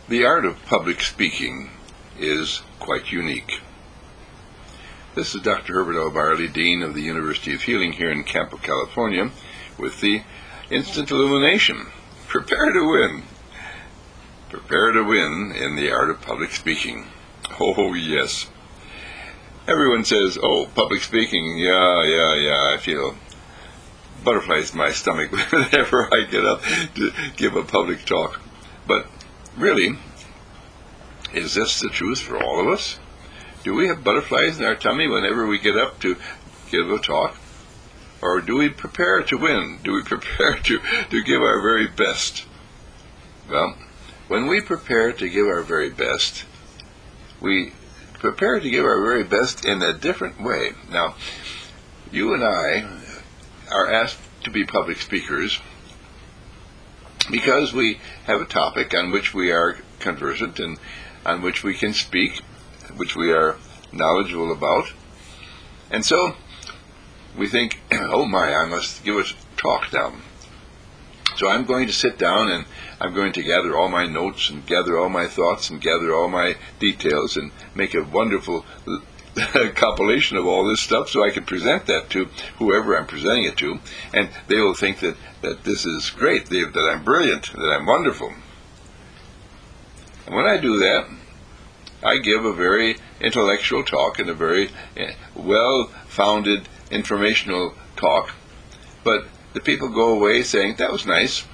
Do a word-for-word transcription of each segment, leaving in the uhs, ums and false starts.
The art of public speaking is quite unique. This is Doctor Herbert L. Barley, Dean of the University of Healing here in Campo, California, with the instant illumination. Prepare to win. Prepare to win in the art of public speaking. Oh, yes. Everyone says, oh, public speaking, yeah, yeah, yeah, I feel butterflies in my stomach whenever I get up to give a public talk. But really, is this the truth for all of us? Do we have butterflies in our tummy whenever we get up to give a talk? Or do we prepare to win? Do we prepare to, to give our very best? Well, when we prepare to give our very best, we prepare to give our very best in a different way. Now, you and I are asked to be public speakers because we have a topic on which we are conversant and on which we can speak, which we are knowledgeable about. And so we think, oh my, I must give a talk now. So I'm going to sit down and I'm going to gather all my notes and gather all my thoughts and gather all my details and make a wonderful compilation of all this stuff so I can present that to whoever I'm presenting it to, and they will think that, that this is great, they, that I'm brilliant, that I'm wonderful. And when I do that, I give a very intellectual talk and a very well-founded informational talk, but the people go away saying, that was nice.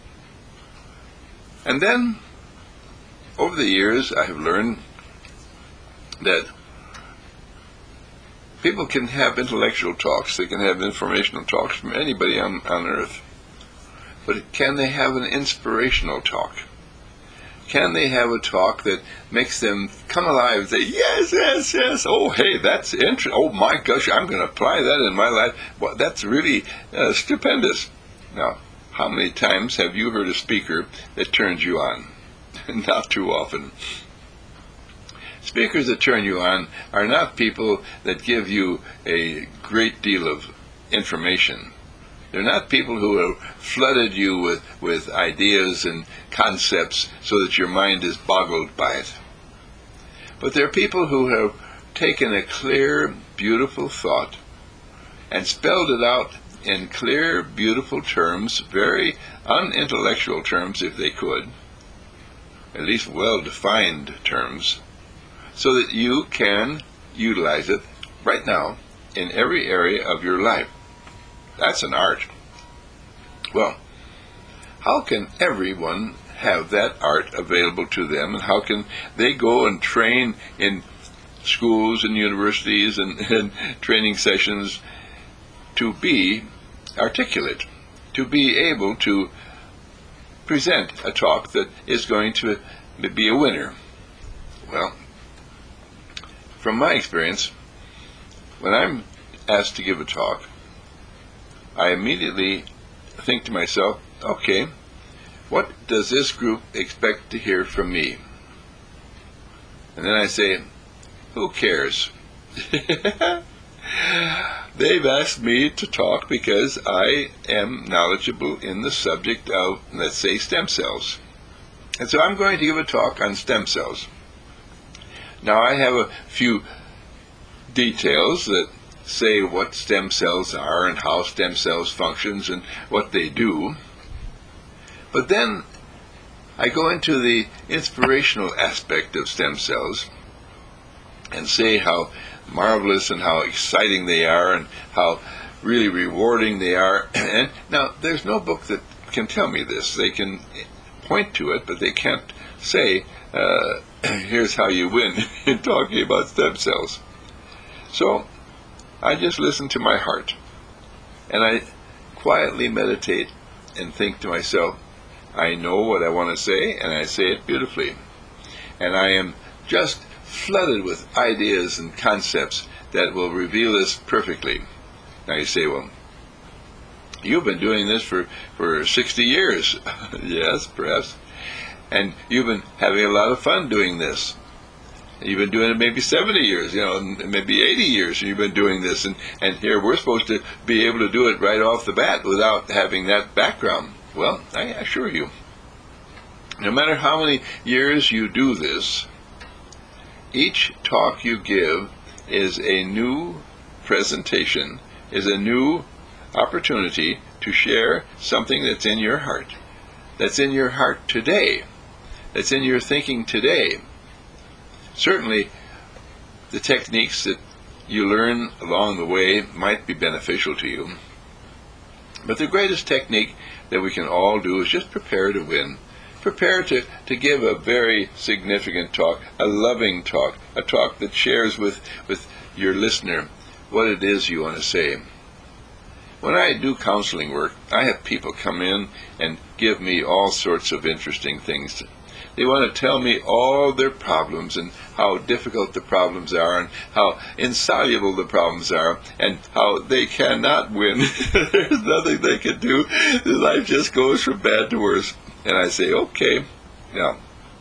And then, over the years, I have learned that people can have intellectual talks, they can have informational talks from anybody on, on earth. But can they have an inspirational talk? Can they have a talk that makes them come alive and say, yes, yes, yes, oh, hey, that's interesting, oh my gosh, I'm going to apply that in my life. Well, that's really uh, stupendous. Now, how many times have you heard a speaker that turns you on? Not too often. Speakers that turn you on are not people that give you a great deal of information. They're not people who have flooded you with, with ideas and concepts so that your mind is boggled by it. But they're people who have taken a clear, beautiful thought and spelled it out in clear, beautiful terms, very unintellectual terms if they could, at least well-defined terms, so that you can utilize it right now in every area of your life. That's an art. Well, how can everyone have that art available to them, and how can they go and train in schools and universities and, and training sessions to be articulate, to be able to present a talk that is going to be a winner? Well, from my experience, when I'm asked to give a talk, I immediately think to myself, okay, what does this group expect to hear from me? And then I say, who cares? They've asked me to talk because I am knowledgeable in the subject of, let's say, stem cells. And so I'm going to give a talk on stem cells. Now, I have a few details that say what stem cells are and how stem cells functions and what they do. But then I go into the inspirational aspect of stem cells and say how marvelous and how exciting they are and how really rewarding they are. And now, there's no book that can tell me this. They can point to it, but they can't say, uh, here's how you win in talking about stem cells. So I just listen to my heart, and I quietly meditate and think to myself, I know what I want to say, and I say it beautifully. And I am just flooded with ideas and concepts that will reveal this perfectly. Now you say, well, you've been doing this for, for sixty years. Yes, perhaps. And you've been having a lot of fun doing this. You've been doing it maybe seventy years, you know, maybe eighty years, and you've been doing this. And, and here we're supposed to be able to do it right off the bat without having that background. Well, I assure you, No matter how many years you do this, each talk you give is a new presentation, is a new opportunity to share something that's in your heart, that's in your heart today, that's in your thinking today. Certainly, the techniques that you learn along the way might be beneficial to you, but the greatest technique that we can all do is just prepare to win. Prepare to, to give a very significant talk, a loving talk, a talk that shares with, with your listener what it is you want to say. When I do counseling work, I have people come in and give me all sorts of interesting things. They want to tell me all their problems and how difficult the problems are and how insoluble the problems are and how they cannot win. There's nothing they can do. Life just goes from bad to worse. And I say, okay, now,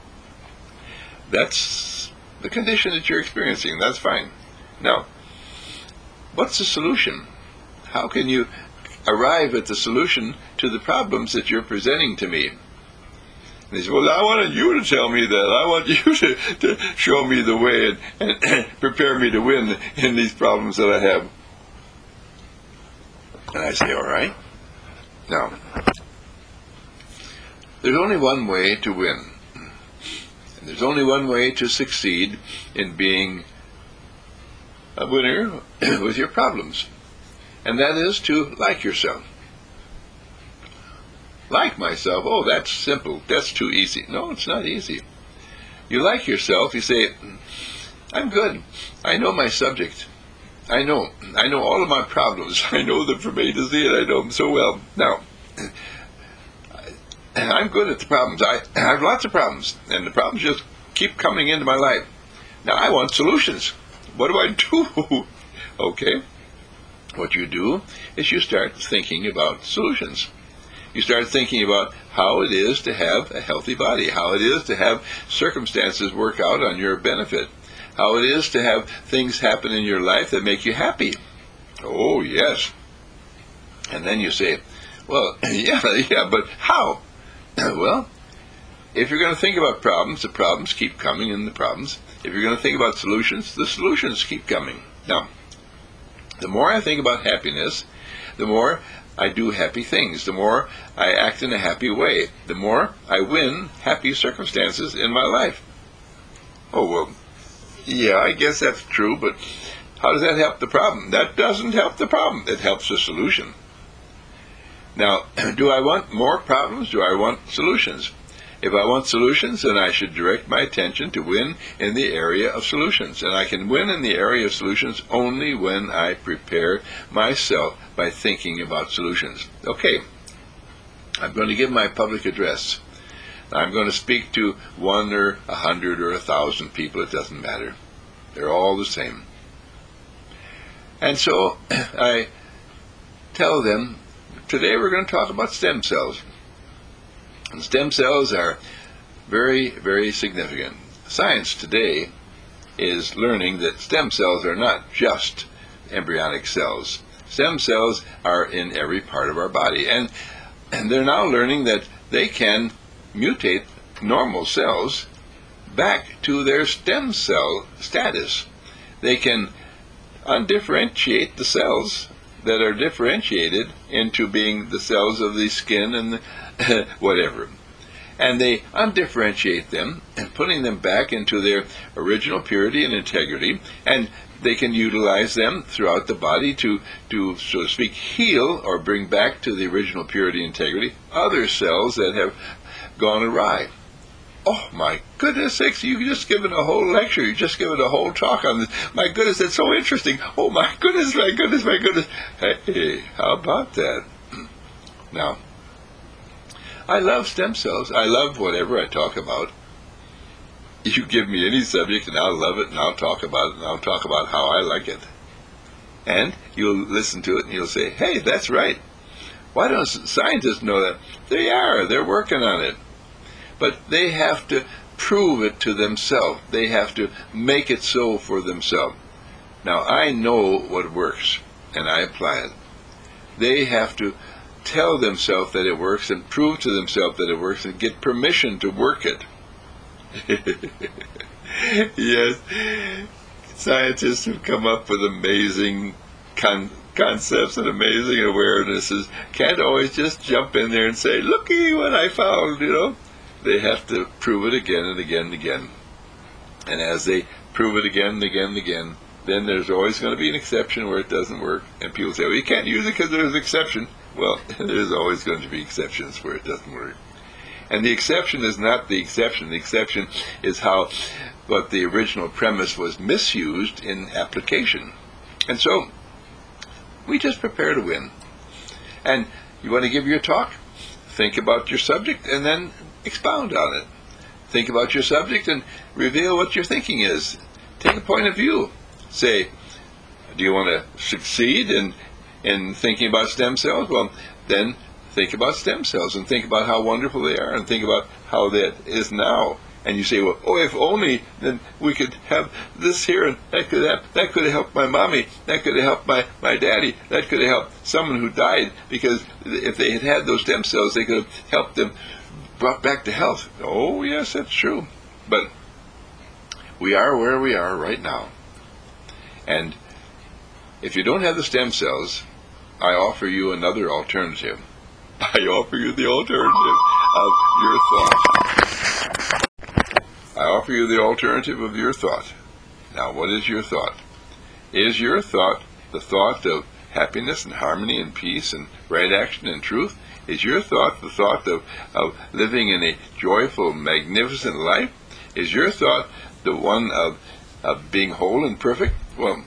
that's the condition that you're experiencing. That's fine. Now, what's the solution? How can you arrive at the solution to the problems that you're presenting to me? And they say, well, I wanted you to tell me that. I want you to, to show me the way and, and prepare me to win in these problems that I have. And I say, all right. Now, there's only one way to win. And there's only one way to succeed in being a winner with your problems. And that is to like yourself. Like myself, oh, that's simple. That's too easy. No, it's not easy. You like yourself, you say, I'm good. I know my subject. I know. I know all of my problems. I know them from A to Z, and I know them so well. Now, I'm good at the problems. I, I have lots of problems, and the problems just keep coming into my life. Now, I want solutions. What do I do? Okay. What you do is you start thinking about solutions. You start thinking about how it is to have a healthy body, how it is to have circumstances work out on your benefit, how it is to have things happen in your life that make you happy. Oh, yes. And then you say, well, yeah, yeah, but how? Well, if you're going to think about problems, the problems keep coming and the problems. If you're going to think about solutions, the solutions keep coming. Now, the more I think about happiness, the more I do happy things, the more I act in a happy way, the more I win happy circumstances in my life. Oh, well, yeah, I guess that's true, but how does that help the problem? That doesn't help the problem. It helps the solution. Now, do I want more problems? Do I want solutions? If I want solutions, then I should direct my attention to win in the area of solutions. And I can win in the area of solutions only when I prepare myself by thinking about solutions. Okay, I'm going to give my public address. I'm going to speak to one or a hundred or a thousand people. It doesn't matter. They're all the same. And so I tell them, today we're going to talk about stem cells. And stem cells are very, very significant. Science today is learning that stem cells are not just embryonic cells. Stem cells are in every part of our body. And, and they're now learning that they can mutate normal cells back to their stem cell status. They can undifferentiate the cells that are differentiated into being the cells of the skin and the whatever. And they undifferentiate them and putting them back into their original purity and integrity, and they can utilize them throughout the body to, to, so to speak, heal or bring back to the original purity and integrity other cells that have gone awry. Oh, my goodness sakes, you've just given a whole lecture, you've just given a whole talk on this. My goodness, that's so interesting. Oh, my goodness, my goodness, my goodness. Hey, how about that? Now, I love stem cells. I love whatever I talk about. You give me any subject and I'll love it and I'll talk about it and I'll talk about how I like it. And you'll listen to it and you'll say, hey, that's right. Why don't scientists know that? They are. They're working on it. But they have to prove it to themselves. They have to make it so for themselves. Now, I know what works and I apply it. They have to tell themselves that it works and prove to themselves that it works and get permission to work it. Yes, scientists who come up with amazing con- concepts and amazing awarenesses can't always just jump in there and say, looky what I found, you know. They have to prove it again and again and again. And as they prove it again and again and again, then there's always going to be an exception where it doesn't work. And people say, well, you can't use it because there's an exception. Well, there's always going to be exceptions where it doesn't work. And the exception is not the exception. The exception is how what the original premise was misused in application. And so, we just prepare to win. And you want to give your talk? Think about your subject and then expound on it. Think about your subject and reveal what your thinking is. Take a point of view. Say, do you want to succeed in, in thinking about stem cells? Well, then think about stem cells and think about how wonderful they are and think about how that is now. And you say, well, oh, if only then we could have this here and that could have, that could have helped my mommy, that could have helped my, my daddy, that could have helped someone who died, because if they had had those stem cells, they could have helped them brought back to health. Oh, yes, that's true. But we are where we are right now. And if you don't have the stem cells, I offer you another alternative. I offer you the alternative of your thought. I offer you the alternative of your thought. Now, what is your thought? Is your thought the thought of happiness and harmony and peace and right action and truth? Is your thought the thought of, of living in a joyful, magnificent life? Is your thought the one of, of being whole and perfect? Well,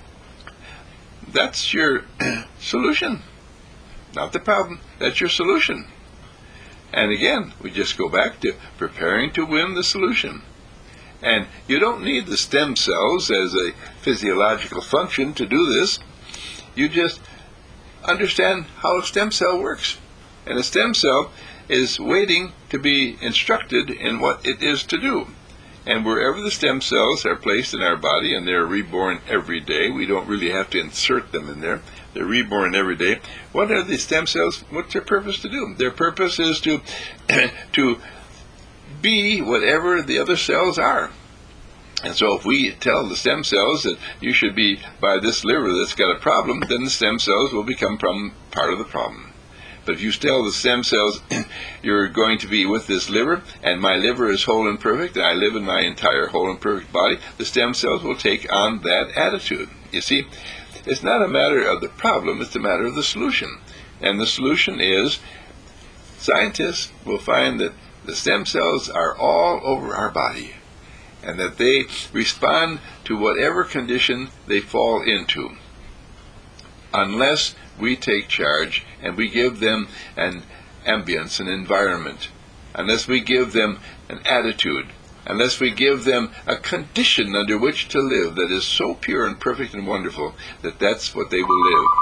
that's your solution. Not the problem. That's your solution. And again, we just go back to preparing to win the solution. And you don't need the stem cells as a physiological function to do this. You just understand how a stem cell works. And a stem cell is waiting to be instructed in what it is to do. And wherever the stem cells are placed in our body, and they're reborn every day, we don't really have to insert them in there. They're reborn every day. What are the stem cells? What's their purpose to do? Their purpose is to to be whatever the other cells are. And so if we tell the stem cells that you should be by this liver that's got a problem, then the stem cells will become problem, part of the problem. But if you tell the stem cells, you're going to be with this liver, and my liver is whole and perfect, and I live in my entire whole and perfect body, the stem cells will take on that attitude. You see, it's not a matter of the problem, it's a matter of the solution. And the solution is, scientists will find that the stem cells are all over our body, and that they respond to whatever condition they fall into, unless we take charge and we give them an ambience, an environment, unless we give them an attitude, unless we give them a condition under which to live that is so pure and perfect and wonderful that that's what they will live.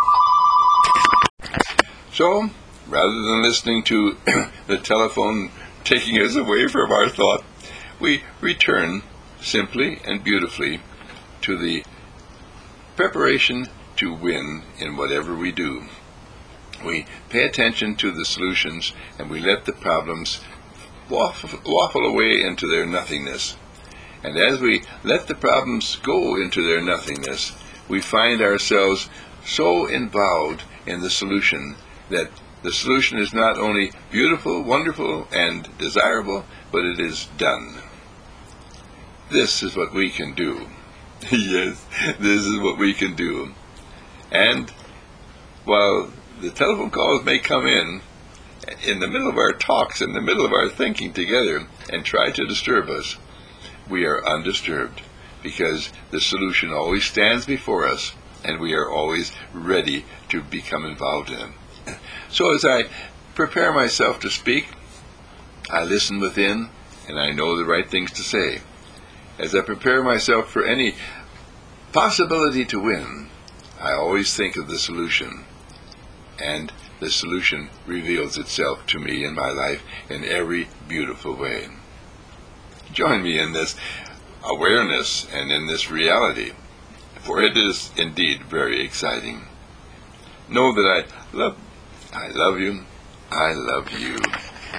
So, rather than listening to the telephone taking us away from our thought, we return simply and beautifully to the preparation to win in whatever we do. We pay attention to the solutions and we let the problems waffle, waffle away into their nothingness. And as we let the problems go into their nothingness, we find ourselves so involved in the solution that the solution is not only beautiful, wonderful, and desirable, but it is done. This is what we can do. Yes, this is what we can do. And while the telephone calls may come in, in the middle of our talks, in the middle of our thinking together, and try to disturb us, we are undisturbed, because the solution always stands before us, and we are always ready to become involved in it. So as I prepare myself to speak, I listen within, and I know the right things to say. As I prepare myself for any possibility to win, I always think of the solution, and the solution reveals itself to me in my life in every beautiful way. Join me in this awareness and in this reality, for it is indeed very exciting. Know that I love I love you. I love you.